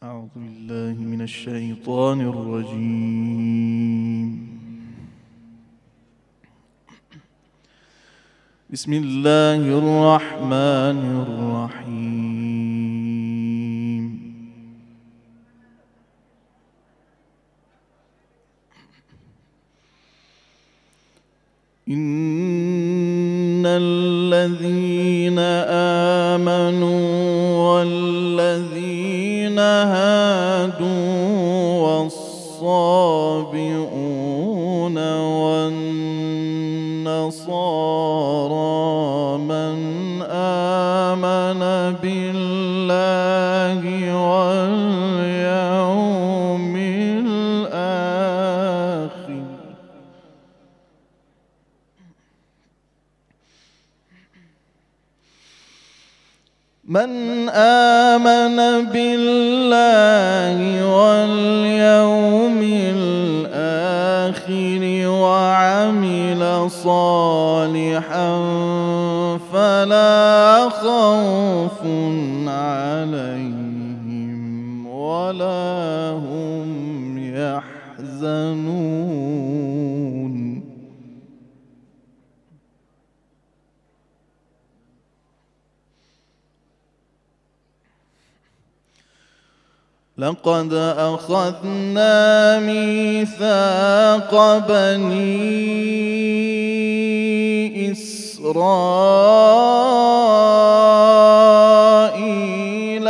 أعوذ بالله من الشيطان الرجيم. بسم الله الرحمن الرحيم. إن الذين آمنوا والذين هادوا والصابئون والنصارى من آمن بالله واليوم الآخر وعمل صالحا فلا خوف عليهم ولا هم يحزنون. لقد أخذنا ميثاق بني إسرائيل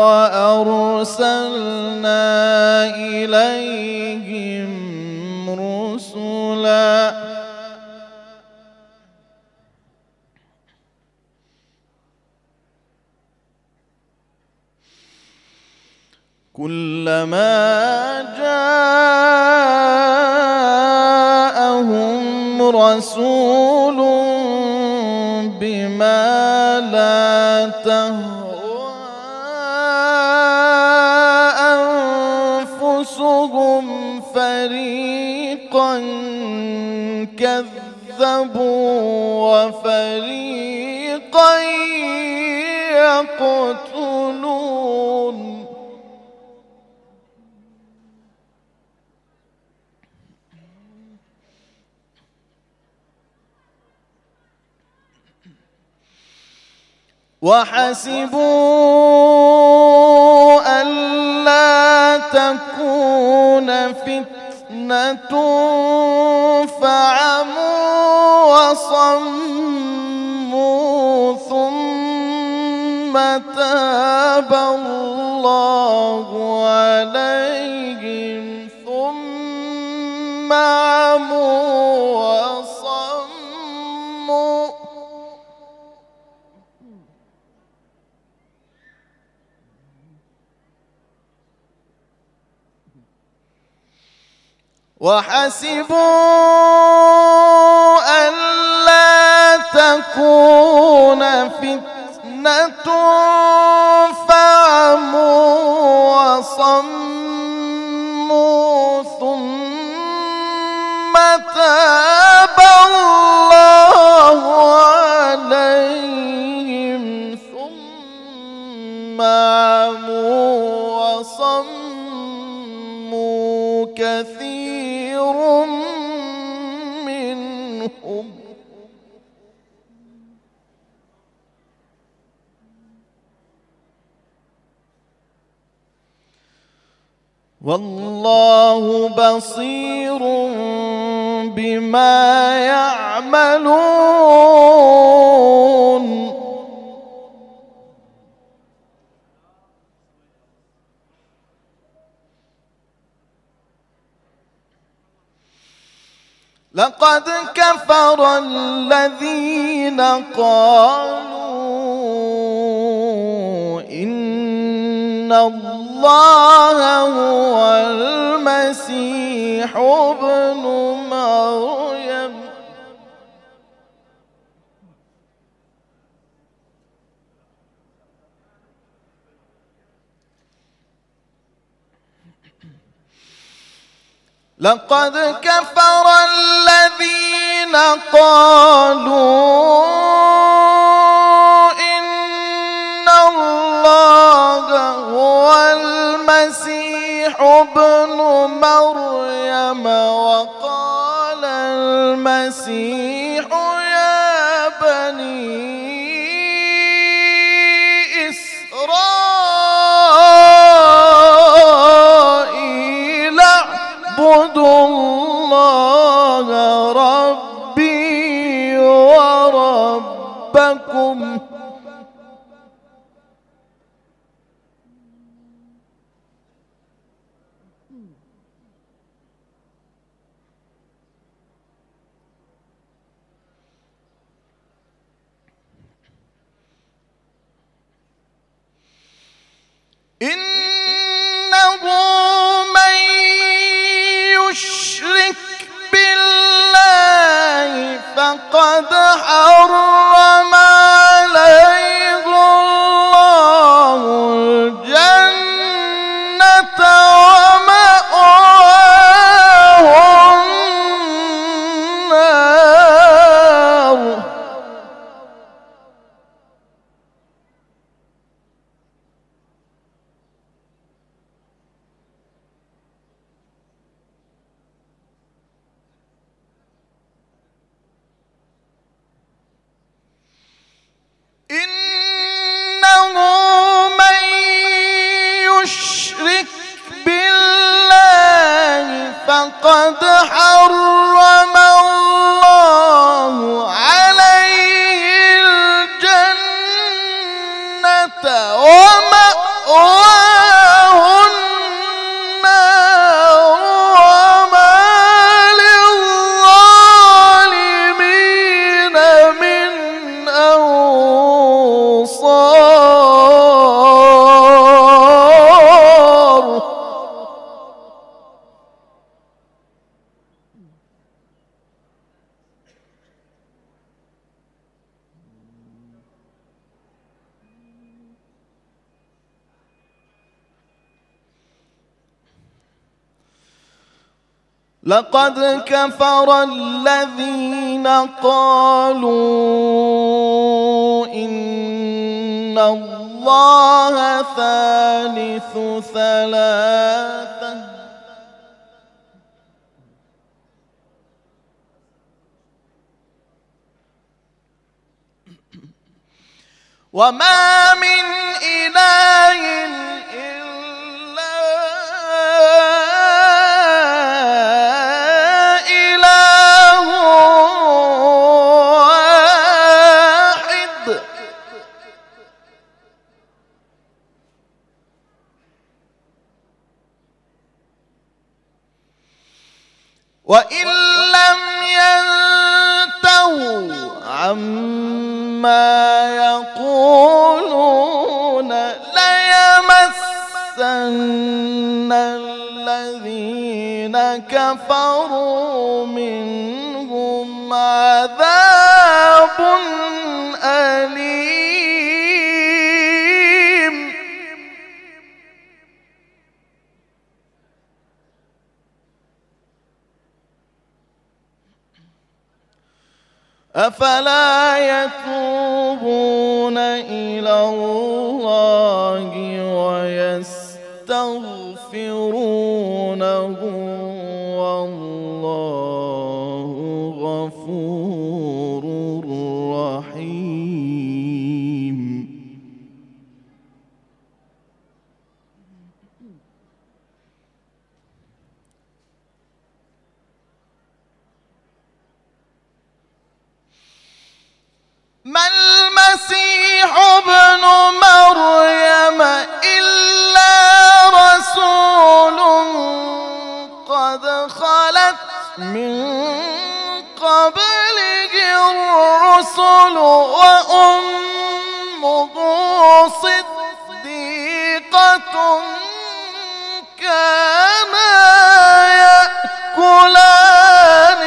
وأرسلنا إليهم رسلا كلما جاءهم رسول بما لا تهوى أنفسهم فريقا كذبوا وفريقا يقتلون. وحسبوا ألا تكون فتنة فعموا وصموا ثم تاب الله عليهم ثم عموا وصموا وحسبوا ألا تكون فتنة فعموا وصموا ثم تاب الله عليهم ثم عموا وصموا كثير منهم. والله بصير بما يعملون. لقد كفر الذين قالوا إن الله هو المسيح ابن مريم لقد كفر الذين قالوا إن الله هو المسيح ابن مريم وقال المسيح يا بني إسرائيل اعبدوا الله ربي وربكم إنه من يشرك بالله فقد حرم عليه الله الجنة ومأواه النار إنه من يشرك بالله فقد حرم الله عليه الجنة ومأواه النار وما للظالمين من أنصار لقد كفر الذين قالوا إن الله ثالث ثلاثة وما من إله إلا إله واحد وإن لم ينتهوا عما يقولون ليمسن الذين كفروا منهم عذاب أليم أفلا يتوبون إلى الله ويستغفرونه والله غفور رحيم ما المسيح ابن مريم إلا رسول قد خلت من قبله الرسل وأمه صديقة كانا يأكلان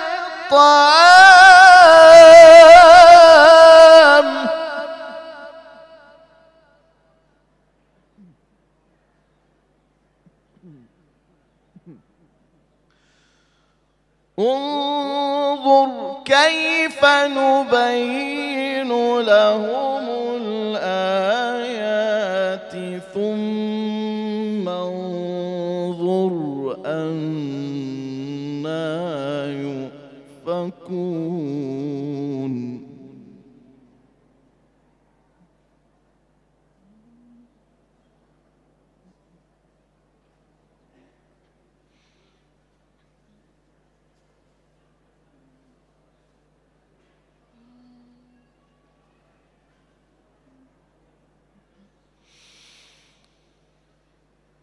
الطعام انظر كيف نبين لهم الآيات ثم انظر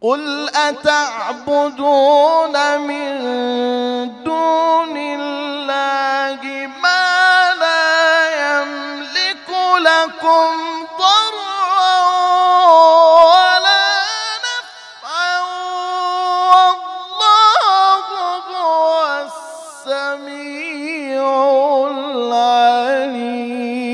قل أتعبدون من دون الله ما لا يملك لكم ضرا ولا نفعا والله هو السميع العليم.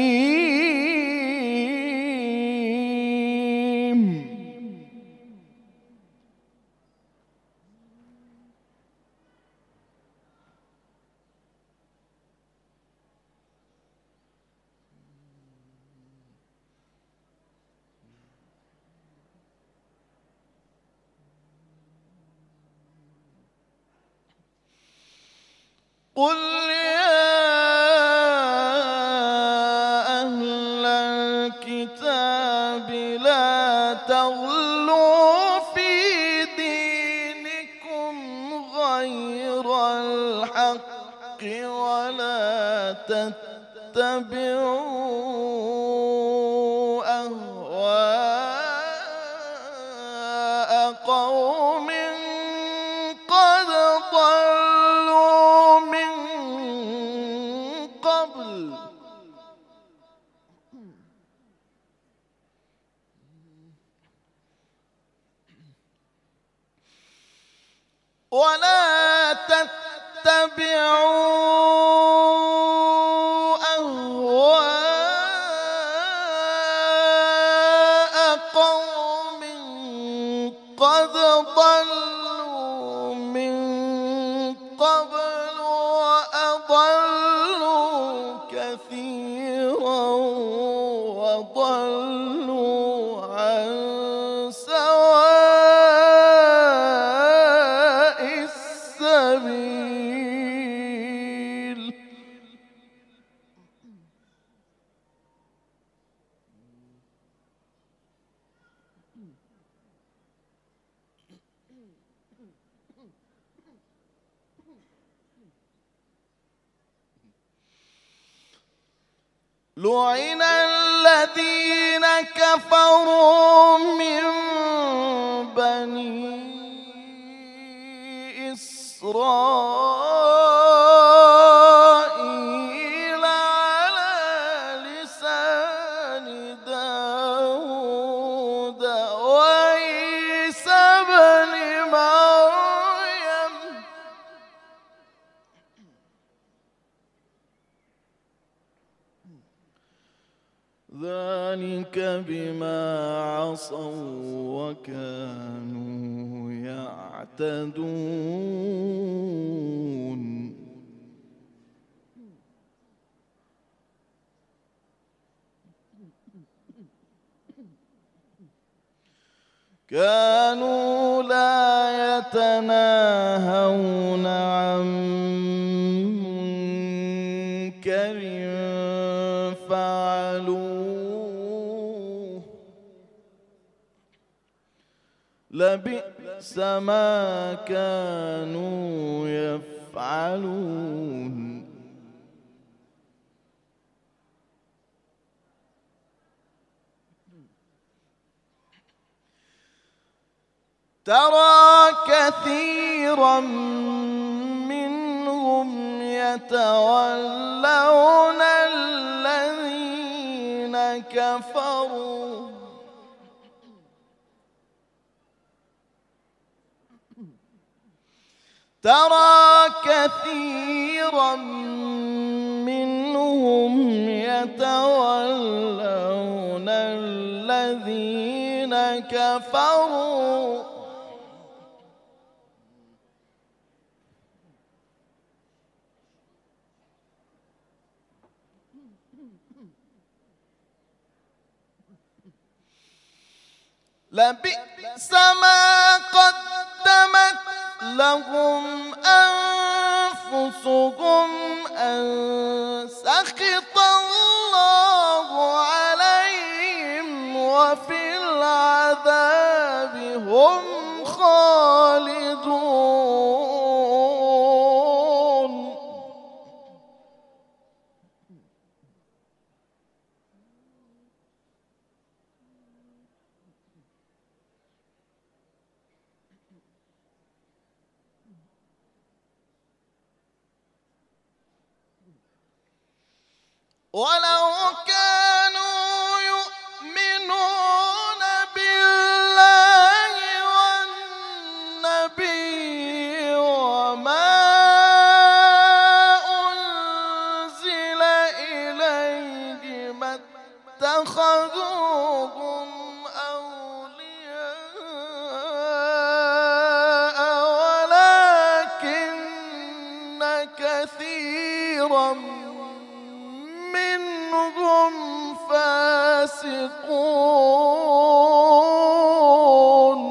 قل يا أهل الكتاب لا تغلوا في دينكم غير الحق ولا تتبعوا أهواء قوم قد ضلوا من قبل ولا تتبعوا أهواء قوم قد ضلوا من قبل وأضلوا كثيرا وضلوا عن سواء السبيل. لعن الذين كفروا من بني إسرائيل على لسان داود وعيسى بن مريم ذلك بما عصوا وكانوا يعتدون. كانوا لا يتناهون عن منكر فعلوه لبئس ما كانوا يفعلون. ترى كثيرا منهم يتولون الذين كفروا ترى كثيرا منهم يتولون الذين كفروا لبئس ما قدمت لهم أنفسهم أن سخط الله عليهم وفي العذاب هم خالدون. ولو كانوا يؤمنون بالله والنبي وما أنزل إليه ما اتخذوهم أولياء ولكن كثيرا منهم فاسقون.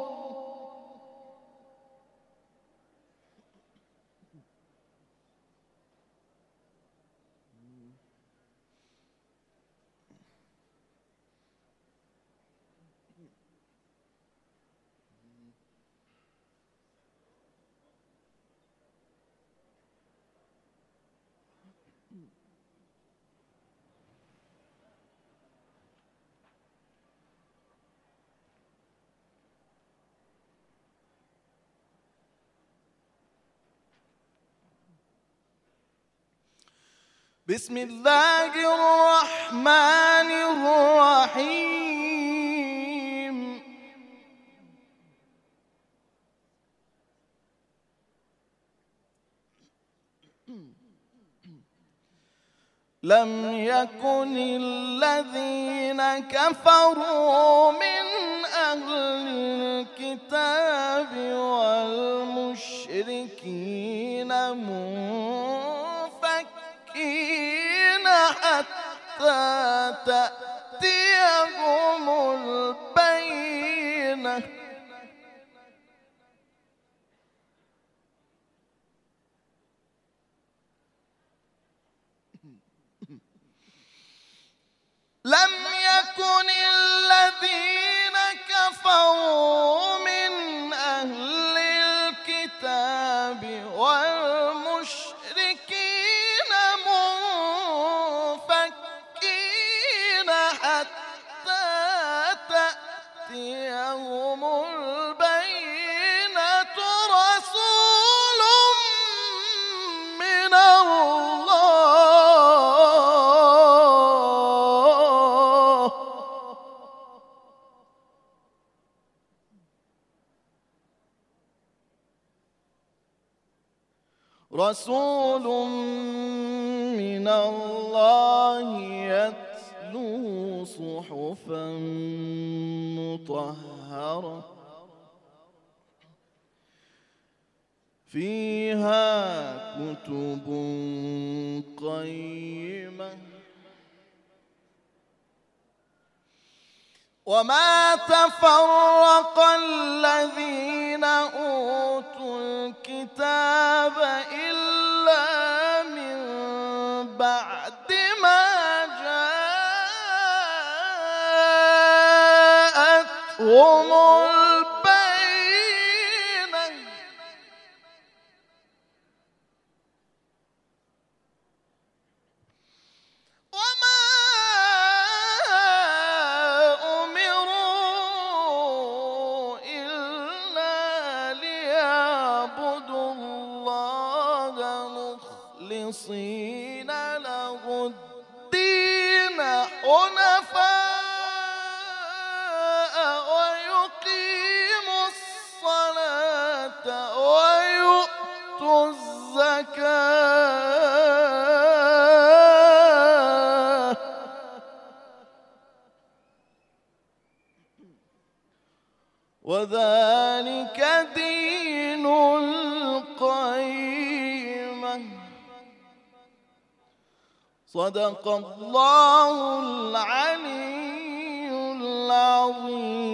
بسم الله الرحمن الرحيم. لم يكن الذين كفروا من أهل الكتاب والمشركين منفكين حتى تأتيهم البينة. لم يكن الذين كفروا من أهل الكتاب والمشركين منفكين حتى تأتيهم البينة رسول من الله رسول من الله يتلو صحفا مطهرة فيها كتب قيمة وما تفرق الذين أوتوا الكتاب إلا من بعد ما جاءتهم البينة وما أمروا إلا ليعبدوا الله مخلصين له الدين حنفاء ويقيموا الصلاة ويؤتوا الزكاة وذلك دين القيمة. صدق الله العلي العظيم.